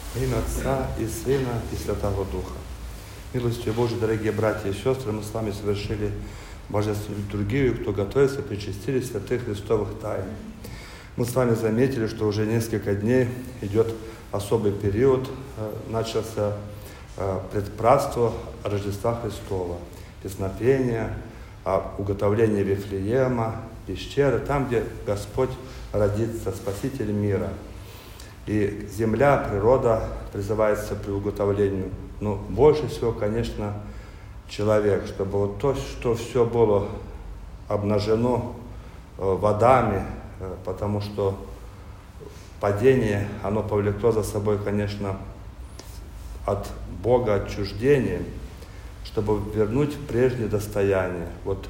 Во имя Отца и Сына и Святого Духа. Милостью Божией, дорогие братья и сестры, мы с вами совершили божественную литургию, кто готовится, причастили святых Христовых тайн. Мы с вами заметили, что уже несколько дней идет особый период, начался предпразднство Рождества Христова, песнопение, уготовление Вифлеема, пещеры, там, где Господь родится, Спаситель мира. И земля, природа призывается при уготовлению. Но больше всего, конечно, человек, чтобы вот то, что все было обнажено водами, потому что падение, оно повлекло за собой, конечно, от Бога отчуждение, чтобы вернуть прежнее достояние. Вот,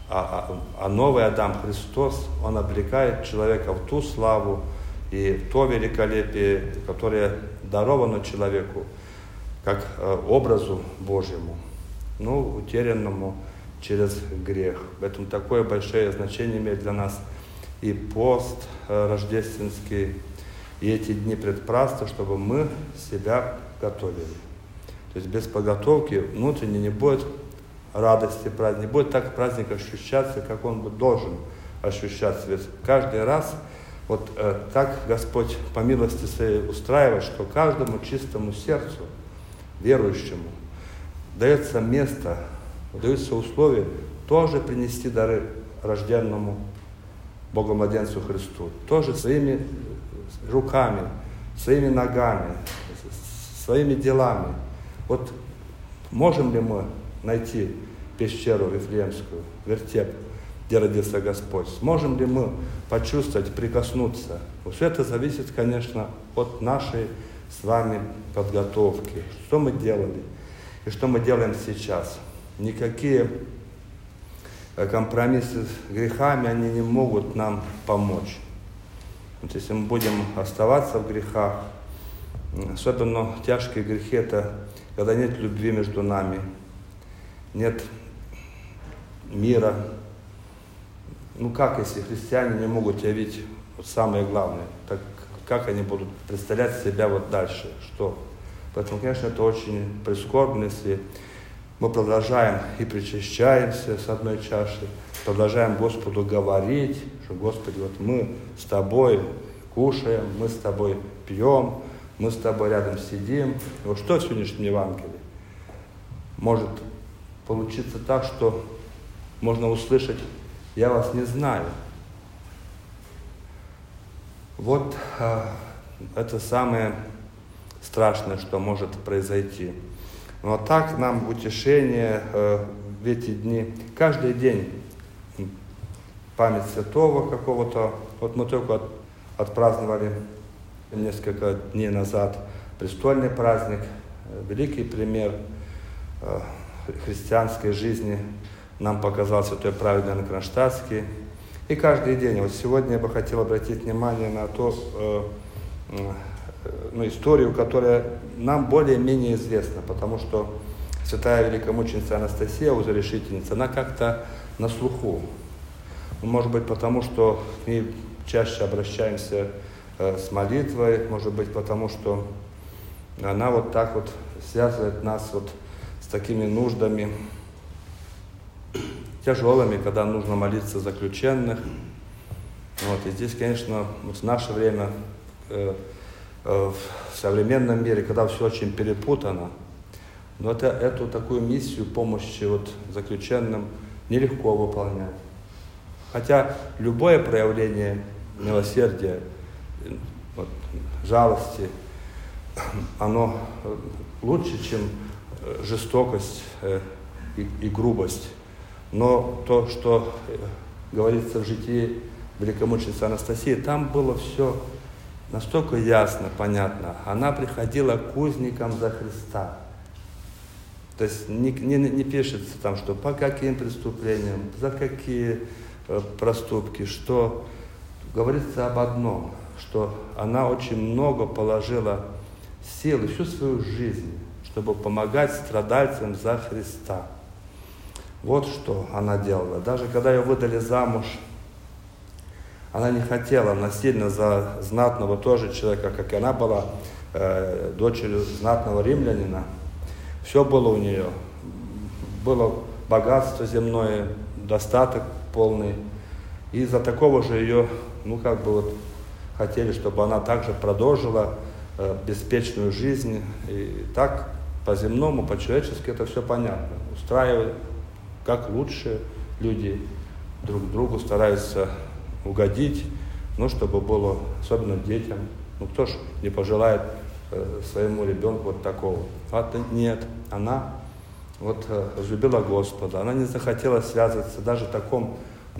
а новый Адам Христос, он облекает человека в ту славу и то великолепие, которое даровано человеку, как образу Божьему, но утерянному через грех. Поэтому такое большое значение имеет для нас и пост рождественский, и эти дни предпразднства, чтобы мы себя готовили. То есть без подготовки внутренне не будет радости праздника, не будет так праздник ощущаться, как он должен ощущаться. Ведь каждый раз вот так Господь по милости своей устраивает, что каждому чистому сердцу, верующему, дается место, даются условия тоже принести дары рожденному Богу-младенцу Христу. Тоже своими руками, своими ногами, своими делами. Вот можем ли мы найти пещеру Вифлеемскую, вертеп, где родился Господь? Сможем ли мы почувствовать, прикоснуться? Все это зависит, конечно, от нашей с вами подготовки. Что мы делали и что мы делаем сейчас? Никакие компромиссы с грехами, они не могут нам помочь. Вот если мы будем оставаться в грехах, особенно тяжкие грехи, это когда нет любви между нами, нет мира. Ну как, если христиане не могут явить вот самое главное, так как они будут представлять себя вот дальше, что? Поэтому, конечно, это очень прискорбно, если мы продолжаем и причащаемся с одной чаши, продолжаем Господу говорить, что, Господи, вот мы с Тобой кушаем, мы с Тобой пьем, мы с Тобой рядом сидим. И вот что в сегодняшнем Евангелии? Может получиться так, что можно услышать: «Я вас не знаю». Вот это самое страшное, что может произойти. Но так нам утешение в эти дни, каждый день память святого какого-то. Вот мы только отпраздновали несколько дней назад престольный праздник, великий пример христианской жизни нам показал святой праведный Иоанн Кронштадтский. И каждый день, вот сегодня я бы хотел обратить внимание на историю, которая нам более-менее известна, потому что святая великомученица Анастасия, узорешительница, она как-то на слуху. Может быть, потому что к ней чаще обращаемся с молитвой, может быть, потому что она вот так вот связывает нас вот с такими нуждами тяжелыми, когда нужно молиться за заключенных. Вот. И здесь, конечно, в наше время, в современном мире, когда все очень перепутано, но эту такую миссию помощи вот заключенным нелегко выполнять. Хотя любое проявление милосердия, вот, жалости, оно лучше, чем жестокость и грубость. Но то, что говорится в житии великомученицы Анастасии, там было все настолько ясно, понятно. Она приходила к узникам за Христа. То есть не пишется там, что по каким преступлениям, за какие проступки, что говорится об одном, что она очень много положила сил и всю свою жизнь, чтобы помогать страдальцам за Христа. Вот что она делала. Даже когда ее выдали замуж, она не хотела насильно за знатного тоже человека, как и она была дочерью знатного римлянина. Все было у нее. Было богатство земное, достаток полный. И из-за такого же ее, хотели, чтобы она также продолжила беспечную жизнь. И так по-земному, по-человечески это все понятно. Устраивают как лучше, люди друг другу стараются угодить, чтобы было, особенно детям. Кто ж не пожелает своему ребенку вот такого? А нет, она разлюбила Господа, она не захотела связываться даже в таком,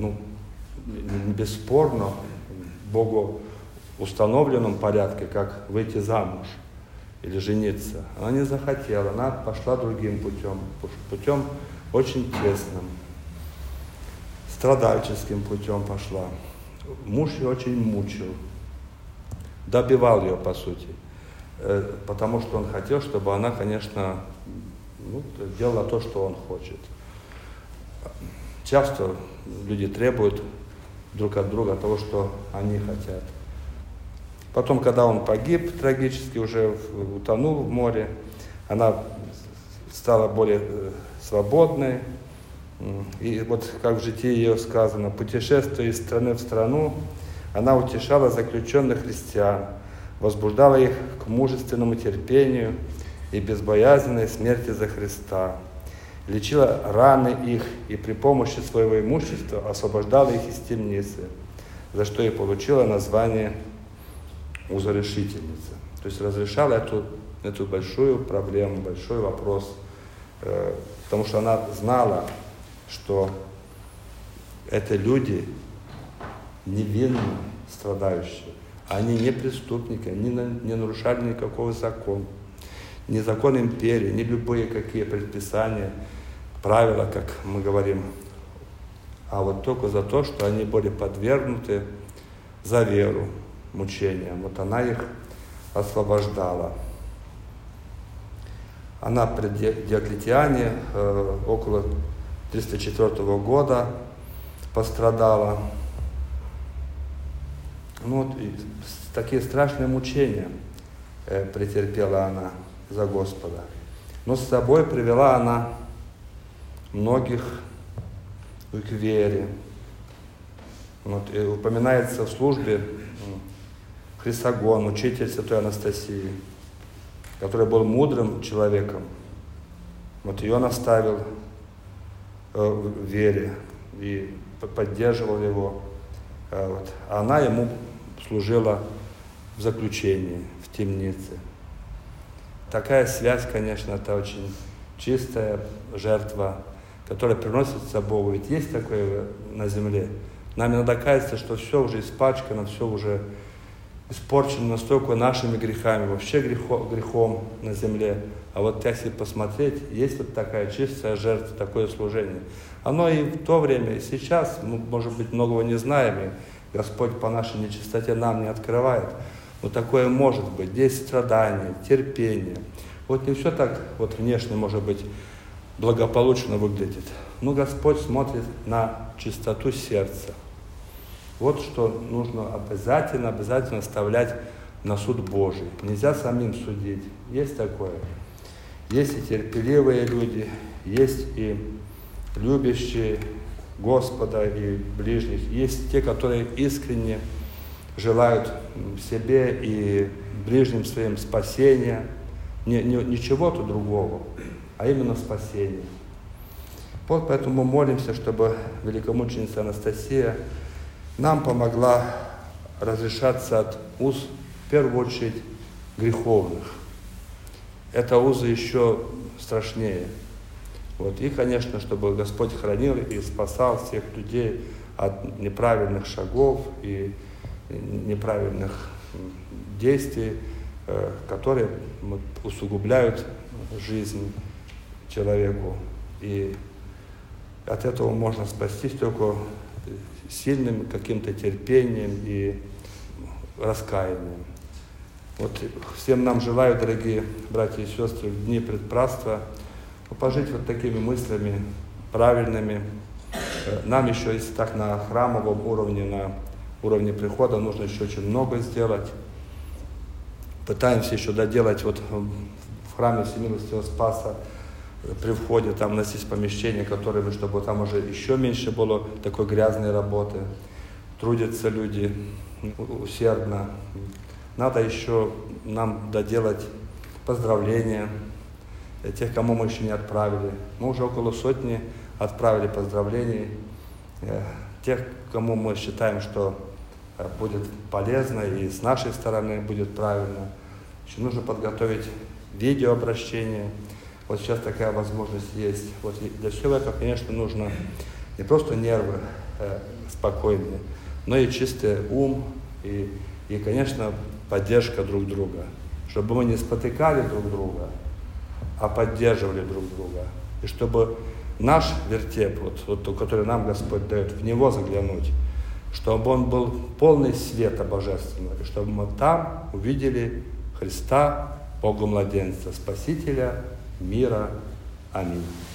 бесспорно Богу установленном порядке, как выйти замуж или жениться. Она не захотела, она пошла другим путем очень тесным, страдальческим путем пошла. Муж ее очень мучил, добивал ее, по сути, потому что он хотел, чтобы она, конечно, делала то, что он хочет. Часто люди требуют друг от друга того, что они хотят. Потом, когда он погиб трагически, уже утонул в море, она стала более свободной. И вот как в житии ее сказано, путешествуя из страны в страну, она утешала заключенных христиан, возбуждала их к мужественному терпению и безбоязненной смерти за Христа, лечила раны их и при помощи своего имущества освобождала их из темницы, за что и получила название узорешительница. То есть разрешала эту большую проблему, большой вопрос, потому что она знала, что это люди невинные, страдающие. Они не преступники, они не нарушали никакого закона. Ни закон империи, ни любые какие предписания, правила, как мы говорим, а вот только за то, что они были подвергнуты за веру мучениям. Вот она их освобождала. Она при Диоклетиане около 304 года пострадала. И такие страшные мучения претерпела она за Господа. Но с собой привела она многих к вере. И упоминается в службе Хрисогон, учитель святой Анастасии, который был мудрым человеком. Ее наставил в вере и поддерживал его. А она ему служила в заключении, в темнице. Такая связь, конечно, это очень чистая жертва, которая приносится Богу. Ведь есть такое на земле. Нам иногда кажется, что все уже испачкано, все уже испорчено настолько нашими грехами, вообще грехом на земле. А вот если посмотреть, есть вот такая чистая жертва, такое служение. Оно и в то время, и сейчас, мы, может быть, многого не знаем, и Господь по нашей нечистоте нам не открывает. Но такое может быть. Здесь страдания, терпение. Вот не все так вот внешне, может быть, благополучно выглядит. Но Господь смотрит на чистоту сердца. Вот что нужно обязательно оставлять на суд Божий. Нельзя самим судить. Есть такое. Есть и терпеливые люди, есть и любящие Господа и ближних. Есть те, которые искренне желают себе и ближним своим спасения. Не чего-то другого, а именно спасения. Вот поэтому мы молимся, чтобы великомученица Анастасия нам помогла разрешаться от уз, в первую очередь, греховных. Это узы еще страшнее. И, конечно, чтобы Господь хранил и спасал всех людей от неправильных шагов и неправильных действий, которые усугубляют жизнь человеку. И от этого можно спастись только сильным каким-то терпением и раскаянием. Всем нам желаю, дорогие братья и сестры, в дни предпразднства пожить такими мыслями правильными. Нам еще, если так на храмовом уровне, на уровне прихода, нужно еще очень много сделать. Пытаемся еще доделать вот в храме Всемилостивого Спаса при входе, там у нас есть помещение, которое, чтобы там уже еще меньше было такой грязной работы. Трудятся люди усердно. Надо еще нам доделать поздравления тех, кому мы еще не отправили. Мы уже около 100 отправили поздравлений. Тех, кому мы считаем, что будет полезно и с нашей стороны будет правильно. Еще нужно подготовить видеообращение. Вот сейчас такая возможность есть. Вот для всего этого, конечно, нужно не просто нервы спокойные, но и чистый ум и, конечно, поддержка друг друга. Чтобы мы не спотыкали друг друга, а поддерживали друг друга. И чтобы наш вертеп, вот, который нам Господь дает, в него заглянуть, чтобы он был полный света божественного, и чтобы мы там увидели Христа, Бога-младенца, Спасителя мира. Аминь.